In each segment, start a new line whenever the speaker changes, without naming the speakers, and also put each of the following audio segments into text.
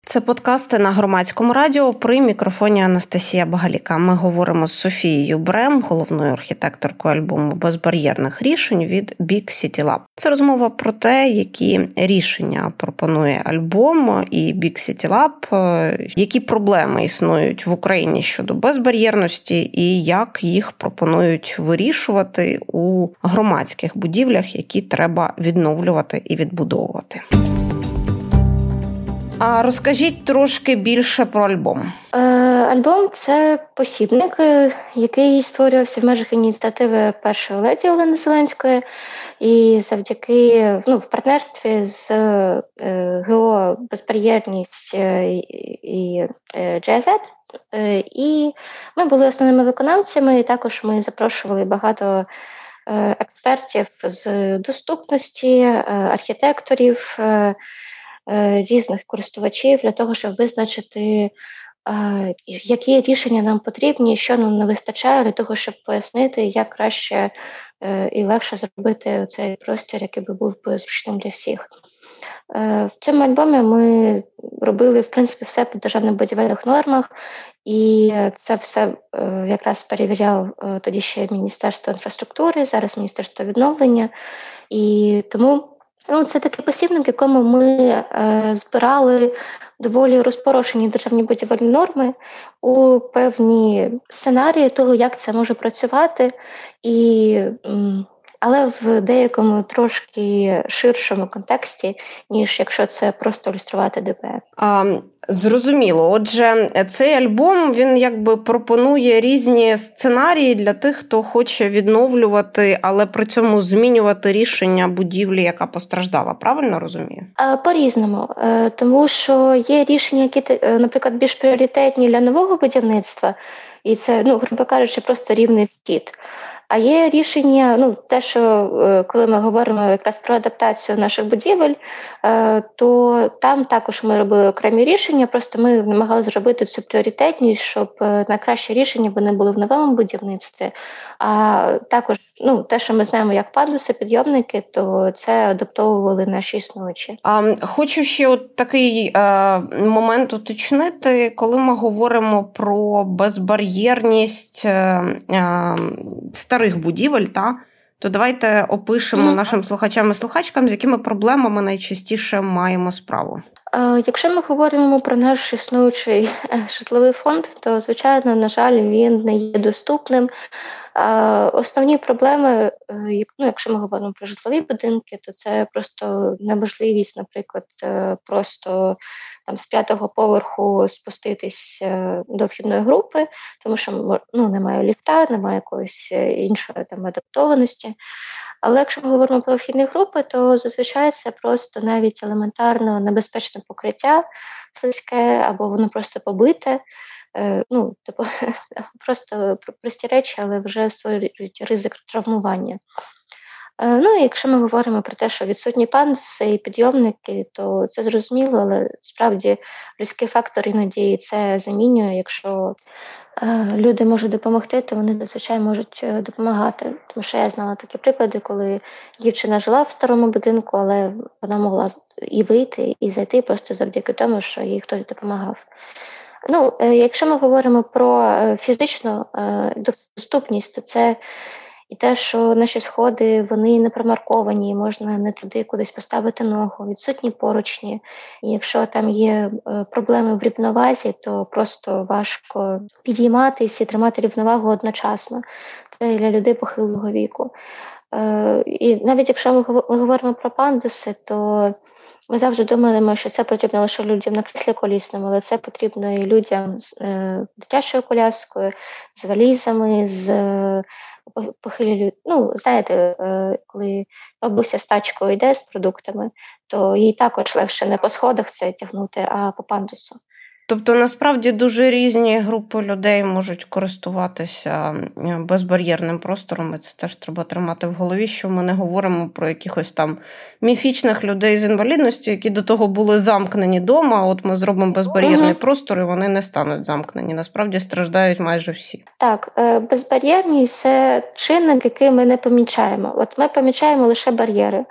Це подкасти на Громадському радіо, при мікрофоні Анастасія Багаліка. Ми говоримо з Софією Брем, головною архітекторкою альбому безбар'єрних рішень від Big City Lab. Це розмова про те, які рішення пропонує альбом і Big City Lab, які проблеми існують в Україні щодо безбар'єрності і як їх пропонують вирішувати у громадських будівлях, які треба відновлювати і відбудовувати. А розкажіть трошки більше про альбом.
Альбом – це посібник, який створювався в межах ініціативи першої леді Олени Зеленської і завдяки в партнерстві з ГО «Безбар'єрність» і GIZ. І ми були основними виконавцями, і також ми запрошували багато експертів з доступності, архітекторів, різних користувачів для того, щоб визначити, які рішення нам потрібні, що нам не вистачає для того, щоб пояснити, як краще і легше зробити цей простір, який би був зручним для всіх. В цьому альбомі ми робили, в принципі, все по державних будівельних нормах, і це все якраз перевіряв тоді ще Міністерство інфраструктури, зараз Міністерство відновлення, і тому це такий посібник, в якому ми збирали доволі розпорошені державні будівельні норми у певні сценарії того, як це може працювати, але в деякому трошки ширшому контексті, ніж якщо це просто ілюструвати ДБР.
Зрозуміло. Отже, цей альбом, він якби пропонує різні сценарії для тих, хто хоче відновлювати, але при цьому змінювати рішення будівлі, яка постраждала. Правильно розумію?
По-різному. Тому що є рішення, які, наприклад, більш пріоритетні для нового будівництва, і це, грубо кажучи, просто рівний вхід. А є рішення, те, що коли ми говоримо якраз про адаптацію наших будівель, то там також ми робили окремі рішення, просто ми намагалися зробити цю пріоритетність, щоб найкращі рішення вони були в новому будівництві. А також, те, що ми знаємо як пандуси, підйомники, то це адаптовували наші існуючі.
Хочу ще такий момент уточнити, коли ми говоримо про безбар'єрність старих будівель, то давайте опишемо нашим слухачам і слухачкам, з якими проблемами найчастіше маємо справу.
Якщо ми говоримо про наш існуючий житловий фонд, то, звичайно, на жаль, він не є доступним. Основні проблеми, якщо ми говоримо про житлові будинки, то це просто неможливість, наприклад, просто з 5-го поверху спуститись до вхідної групи, тому що немає ліфта, немає якоїсь іншої адаптованості. Але якщо ми говоримо про вхідні групи, то зазвичай це просто навіть елементарно небезпечне покриття слизьке, або воно просто побите. Просто прості речі, але вже створюють ризик травмування. І якщо ми говоримо про те, що відсутні пандуси і підйомники, то це зрозуміло, але справді людський фактор іноді це замінює. Якщо люди можуть допомогти, то вони зазвичай можуть допомагати. Тому що я знала такі приклади, коли дівчина жила в старому будинку, але вона могла і вийти, і зайти просто завдяки тому, що їй хтось допомагав. Якщо ми говоримо про фізичну доступність, то це і те, що наші сходи, вони не промарковані, можна не туди кудись поставити ногу, відсутні поручні. І якщо там є проблеми в рівновазі, то просто важко підійматись і тримати рівновагу одночасно. Це для людей похилого віку. І навіть якщо ми говоримо про пандуси, то ми завжди думаємо, що це потрібно лише людям на кріслі колісному, але це потрібно і людям з дитячою коляскою, з валізами, з похилі. Знаєте, коли бабуся з тачкою йде з продуктами, то їй також легше не по сходах це тягнути, а по пандусу.
Тобто, насправді, дуже різні групи людей можуть користуватися безбар'єрним простором, і це теж треба тримати в голові, що ми не говоримо про якихось там міфічних людей з інвалідністю, які до того були замкнені вдома, а от ми зробимо безбар'єрний простор, і вони не стануть замкнені. Насправді, страждають майже всі.
Так, безбар'єрність – це чинник, який ми не помічаємо. От ми помічаємо лише бар'єри.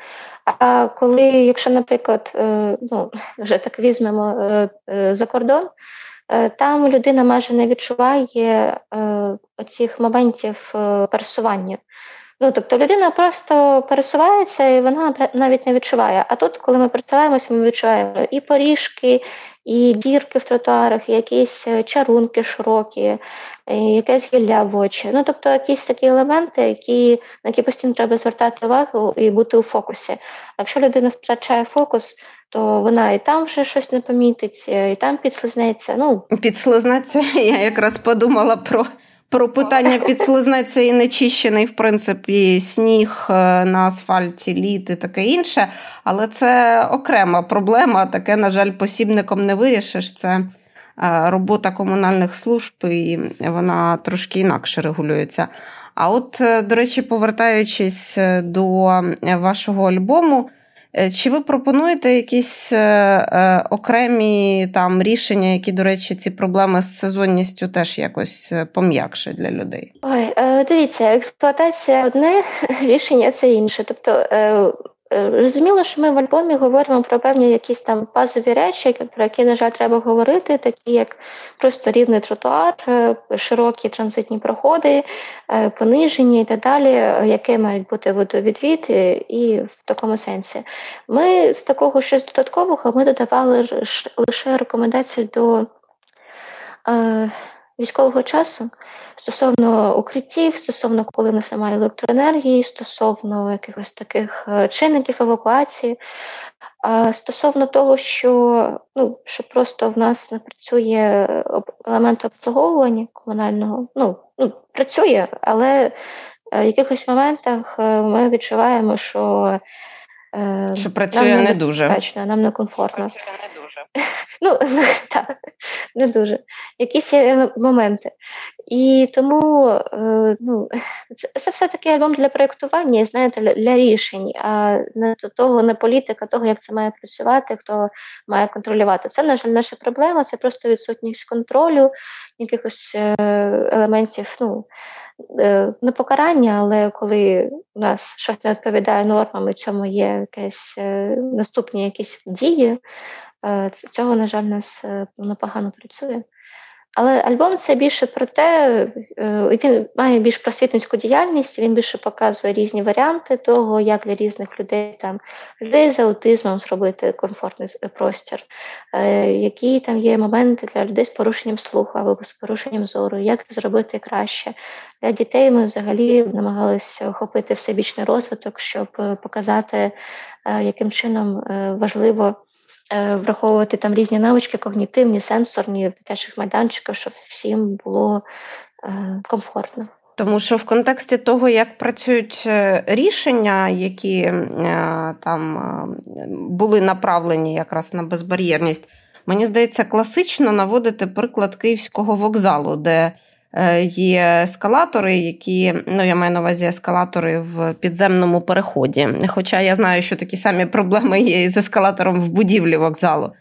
А коли, якщо, наприклад, вже так візьмемо за кордон, там людина майже не відчуває оцих моментів пересування. Тобто людина просто пересувається і вона навіть не відчуває. А тут, коли ми пересуваємося, ми відчуваємо і поріжки, і дірки в тротуарах, і якісь чарунки широкі, і якесь гілля в очі. Тобто якісь такі елементи, на які постійно треба звертати увагу і бути у фокусі. А якщо людина втрачає фокус, то вона і там вже щось не помітить, і там підслизнеться.
Підслизнеться? Я якраз подумала про питання підслизнеться і нечищений, в принципі, сніг на асфальті, лід і таке інше. Але це окрема проблема. Таке, на жаль, посібником не вирішиш. Це робота комунальних служб, і вона трошки інакше регулюється. А от, до речі, повертаючись до вашого альбому, чи ви пропонуєте якісь окремі там рішення, які, до речі, ці проблеми з сезонністю теж якось пом'якшать для людей?
Дивіться, експлуатація одне, рішення це інше. Тобто, розуміло, що ми в альбомі говоримо про певні якісь там базові речі, про які, на жаль, треба говорити, такі як просто рівний тротуар, широкі транзитні проходи, пониження і так далі, які мають бути водовідвід і в такому сенсі. Ми з такого щось додаткового ми додавали лише рекомендації до військового часу стосовно укриттів, стосовно коли в нас немає електроенергії, стосовно якихось таких чинників евакуації, стосовно того, що просто в нас не працює елемент обслуговування комунального, працює, але в якихось моментах ми відчуваємо, що
працює не дуже.
Нам некомфортно. Так, не дуже. Якісь є моменти. І тому це все-таки альбом для проєктування, знаєте, для рішень, а не того, не політика, того, як це має працювати, хто має контролювати. Це, на жаль, наша проблема, це просто відсутність контролю, якихось елементів, не покарання, але коли у нас щось не відповідає нормам, і в цьому є якісь наступні якісь дії, цього, на жаль, нас погано працює. Але альбом це більше про те, він має більш просвітницьку діяльність, він більше показує різні варіанти того, як для різних людей з аутизмом зробити комфортний простір, які там є моменти для людей з порушенням слуху або з порушенням зору, як це зробити краще. Для дітей ми взагалі намагалися охопити всебічний розвиток, щоб показати, яким чином важливо враховувати там різні навички, когнітивні, сенсорні, в дитячих майданчиках, щоб всім було комфортно.
Тому що в контексті того, як працюють рішення, які там були направлені якраз на безбар'єрність, мені здається, класично наводити приклад Київського вокзалу, де є ескалатори, які, я маю на увазі ескалатори в підземному переході. Хоча я знаю, що такі самі проблеми є з ескалатором в будівлі вокзалу,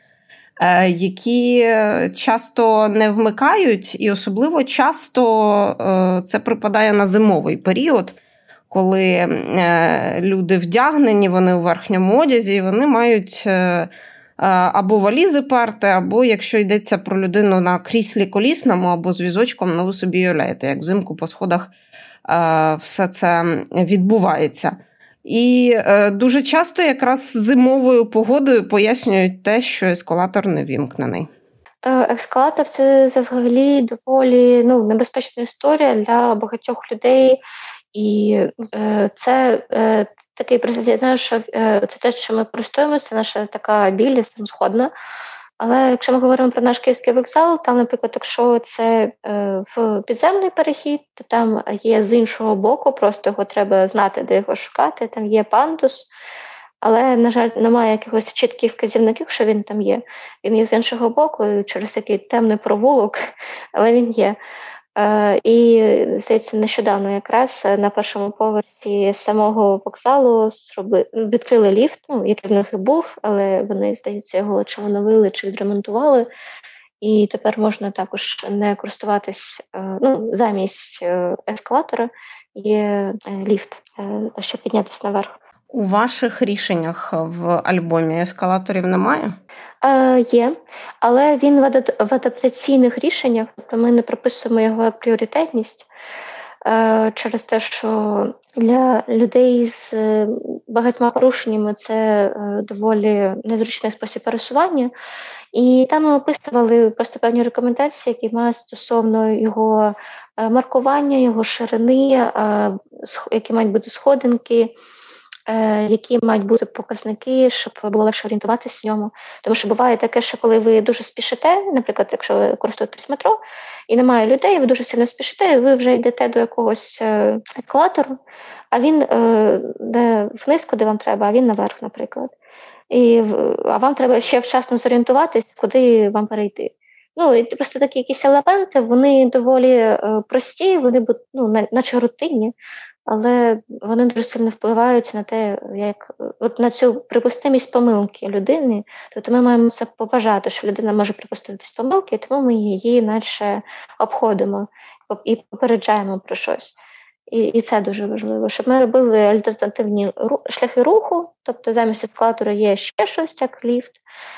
які часто не вмикають, і особливо часто це припадає на зимовий період, коли люди вдягнені, вони у верхньому одязі, і вони мають або валізи перти, або, якщо йдеться про людину на кріслі колісному, або з візочком, ви собі уявляєте, як взимку по сходах все це відбувається. І дуже часто якраз зимовою погодою пояснюють те, що ескалатор не вімкнений.
Ескалатор – це взагалі доволі небезпечна історія для багатьох людей. І це такий процес, я знаю, що це те, що ми користуємося, наша така біль, самосходна. Але якщо ми говоримо про наш Київський вокзал, там, наприклад, якщо це в підземний перехід, то там є з іншого боку, просто його треба знати, де його шукати, там є пандус, але, на жаль, немає якихось чітких вказівників, що він там є. Він є з іншого боку, через такий темний провулок, але він є. І, здається, нещодавно якраз на першому поверсі самого вокзалу відкрили ліфт, який в них і був, але вони, здається, його чи оновили, чи відремонтували. І тепер можна також не користуватись, замість ескалатора є ліфт, щоб піднятися наверх.
У ваших рішеннях в альбомі ескалаторів немає?
Є, але він в адаптаційних рішеннях, тобто ми не прописуємо його як пріоритетність через те, що для людей з багатьма порушеннями це доволі незручний спосіб пересування. І там ми описували просто певні рекомендації, які мають стосовно його маркування, його ширини, які мають бути сходинки, які мають бути показники, щоб було легше орієнтуватися в ньому. Тому що буває таке, що коли ви дуже спішите, наприклад, якщо ви користуєтесь метро і немає людей, ви дуже сильно спішите, і ви вже йдете до якогось ескалатору, а він де вниз, куди вам треба, а він наверх, наприклад. А вам треба ще вчасно зорієнтуватись, куди вам перейти. Ну, і просто такі якісь елементи, вони доволі прості, вони наче рутинні, але вони дуже сильно впливають на те, як от на цю припустимість помилки людини. Тобто ми маємо це поважати, що людина може припуститись помилки, тому ми її наче обходимо і попереджаємо про щось. І це дуже важливо, щоб ми робили альтернативні шляхи руху, тобто замість ескалатора є ще щось, як ліфт,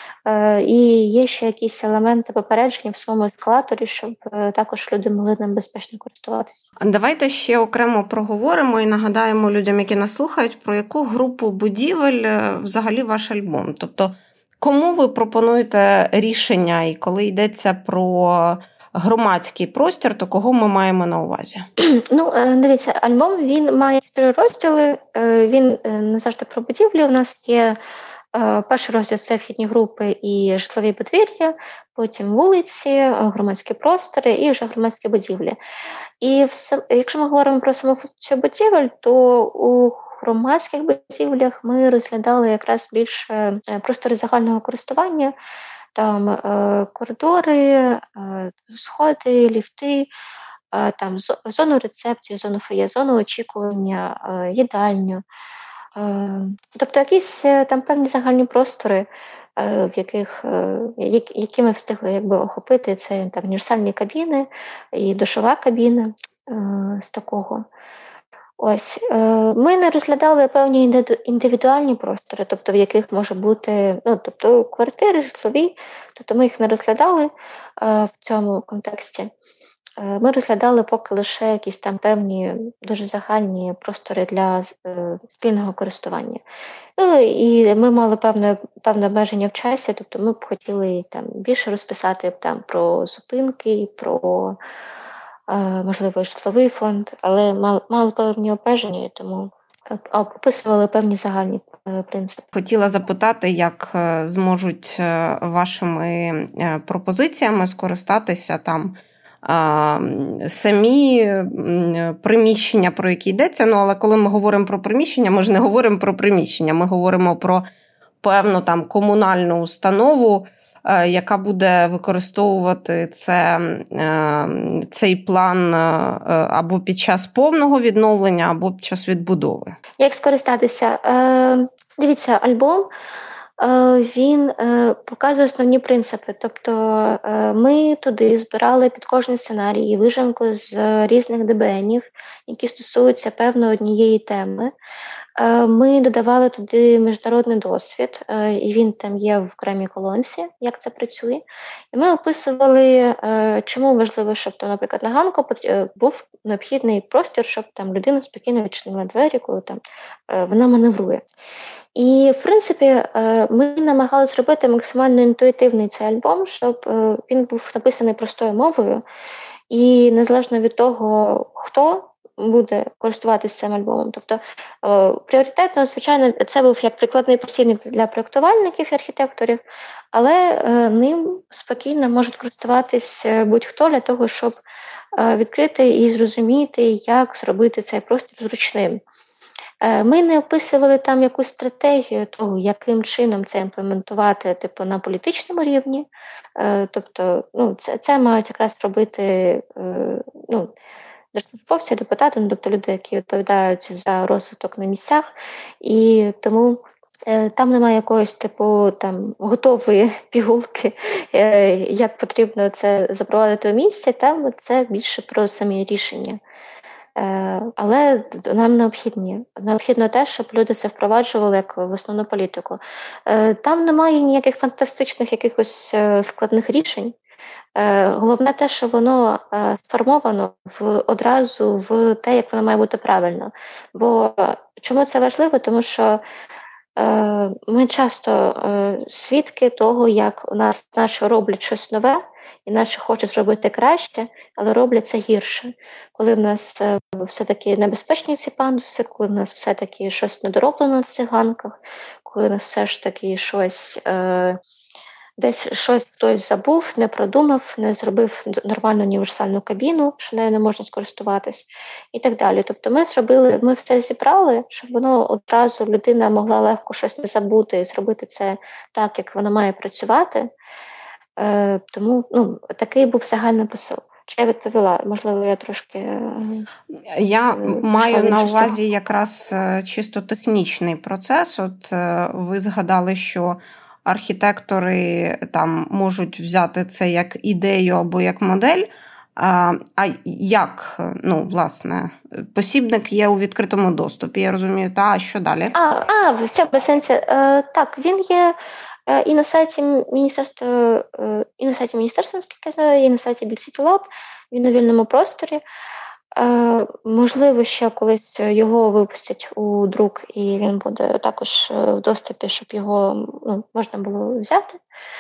і є ще якісь елементи попередження в своєму ескалаторі, щоб також люди могли ним безпечно користуватися.
Давайте ще окремо проговоримо і нагадаємо людям, які нас слухають, про яку групу будівель взагалі ваш альбом. Тобто, кому ви пропонуєте рішення, і коли йдеться про громадський простір, то кого ми маємо на увазі?
Ну, дивіться, альбом, він має 4 розділи, він не завжди про будівлі. У нас є перший розділ – це вхідні групи і житлові подвір'я, потім вулиці, громадські простори і вже громадські будівлі. І якщо ми говоримо про саму функцію будівель, то у громадських будівлях ми розглядали якраз більше простори загального користування, там коридори, сходи, ліфти, там зону рецепції, зону фоє, зону очікування, їдальню. Тобто якісь там певні загальні простори, в яких, які ми встигли охопити, це там універсальні кабіни і душова кабіна з такого. Ось, ми не розглядали певні індивідуальні простори, тобто в яких може бути, тобто квартири, житлові, тобто ми їх не розглядали в цьому контексті. Ми розглядали поки лише якісь там певні дуже загальні простори для спільного користування. І ми мали певне обмеження в часі, тобто ми б хотіли там більше розписати там про зупинки, про можливо, житловий фонд, але мали певні обмеження, тому описували певні загальні принципи.
Хотіла запитати, як зможуть вашими пропозиціями скористатися там самі приміщення, про які йдеться, але коли ми говоримо про приміщення, ми ж не говоримо про приміщення, ми говоримо про певну там комунальну установу, яка буде використовувати цей план або під час повного відновлення, або під час відбудови.
Як скористатися? Дивіться, альбом, він показує основні принципи. Тобто ми туди збирали під кожний сценарій вижимку з різних ДБНів, які стосуються певно однієї теми. Ми додавали туди міжнародний досвід, і він там є в окремій колонці, як це працює. І ми описували, чому важливо, щоб, наприклад, на ганку був необхідний простір, щоб там людина спокійно відчинила двері, коли там вона маневрує. І, в принципі, ми намагалися зробити максимально інтуїтивний цей альбом, щоб він був написаний простою мовою, і незалежно від того, хто буде користуватися цим альбомом. Тобто пріоритетно, звичайно, це був як прикладний посібник для проєктувальників і архітекторів, але ним спокійно можуть користуватись будь-хто для того, щоб відкрити і зрозуміти, як зробити цей простір зручним. Ми не описували там якусь стратегію того, яким чином це імплементувати на політичному рівні. Тобто, це мають якраз робити держслужбовці, депутати, тобто люди, які відповідають за розвиток на місцях, і тому там немає якоїсь там готової пігулки, як потрібно це запровадити у місці, там це більше про самі рішення. Але нам необхідно те, щоб люди це впроваджували як в основну політику. Там немає ніяких фантастичних якихось складних рішень. Головне те, що воно сформовано одразу в те, як воно має бути правильно. Бо чому це важливо? Тому що ми часто свідки того, як у нас наче роблять щось нове, і наче хочуть зробити краще, але роблять це гірше. Коли в нас все-таки небезпечні ці пандуси, коли в нас все-таки щось недороблено на цих ганках, коли в нас все ж таки десь щось хтось забув, не продумав, не зробив нормальну універсальну кабіну, що нею не можна скористуватись, і так далі. Тобто ми все зібрали, щоб воно одразу людина могла легко щось не забути і зробити це так, як воно має працювати. Тому такий був загальний посил. Чи я відповіла? Можливо, я трошки...
Я маю на увазі якраз чисто технічний процес. От ви згадали, що архітектори там можуть взяти це як ідею або як модель. А як, власне, посібник є у відкритому доступі, я розумію, а що далі?
В цьому сенсі, так, він є і на сайті міністерства, наскільки я знаю, і на сайті Big City Lab, він у вільному просторі. Можливо, ще колись його випустять у друк, і він буде також в доступі, щоб його можна було взяти.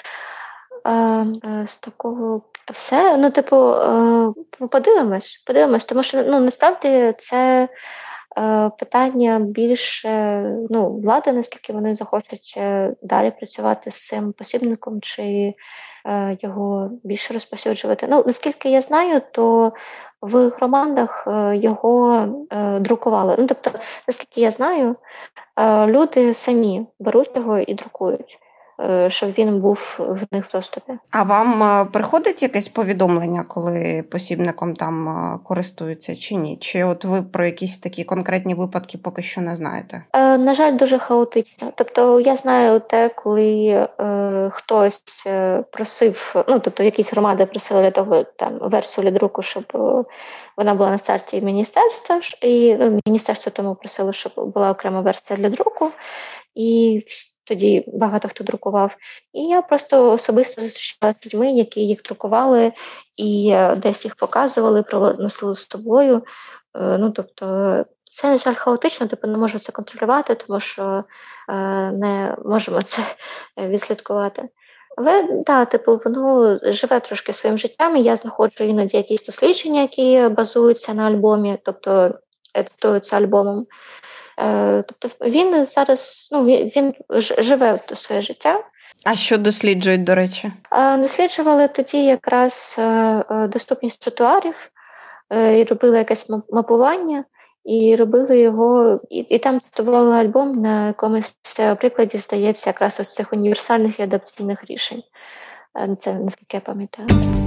З такого все. Подивимось, тому що насправді це питання більше влади, наскільки вони захочуть далі працювати з цим посібником, чи його більше розповсюджувати. Наскільки я знаю, то в громадах його друкували. Тобто, наскільки я знаю, люди самі беруть його і друкують, щоб він був в них в доступі.
А вам приходить якесь повідомлення, коли посібником там користуються чи ні? Чи от ви про якісь такі конкретні випадки поки що не знаєте?
На жаль, дуже хаотично. Тобто я знаю те, коли хтось просив, тобто якісь громади просили для того там версію для друку, щоб вона була на старті міністерства, і міністерство тому просило, щоб була окрема версія для друку, і тоді багато хто друкував. І я просто особисто зустрічалася з людьми, які їх друкували і десь їх показували, носили з собою. Тобто це, на жаль, хаотично, не можу це контролювати, тому що не можемо це відслідкувати. Але, воно живе трошки своїм життям, і я знаходжу іноді якісь дослідження, які базуються на альбомі, тобто едитуються альбомом. Тобто він зараз, він живе своє життя.
А що досліджують, до речі?
Досліджували тоді якраз доступність тротуарів, і робили якесь мапування, і робили його, і там створили альбом на якомусь прикладі, здається, якраз ось цих універсальних і адаптивних рішень. Це, наскільки я пам'ятаю.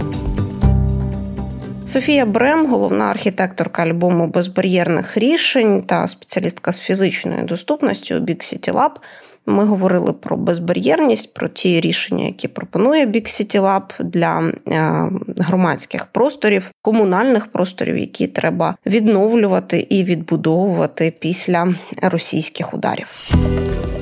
Софія Брем, головна архітекторка альбому безбар'єрних рішень та спеціалістка з фізичної доступності у Big City Lab. Ми говорили про безбар'єрність, про ті рішення, які пропонує Big City Lab для громадських просторів, комунальних просторів, які треба відновлювати і відбудовувати після російських ударів.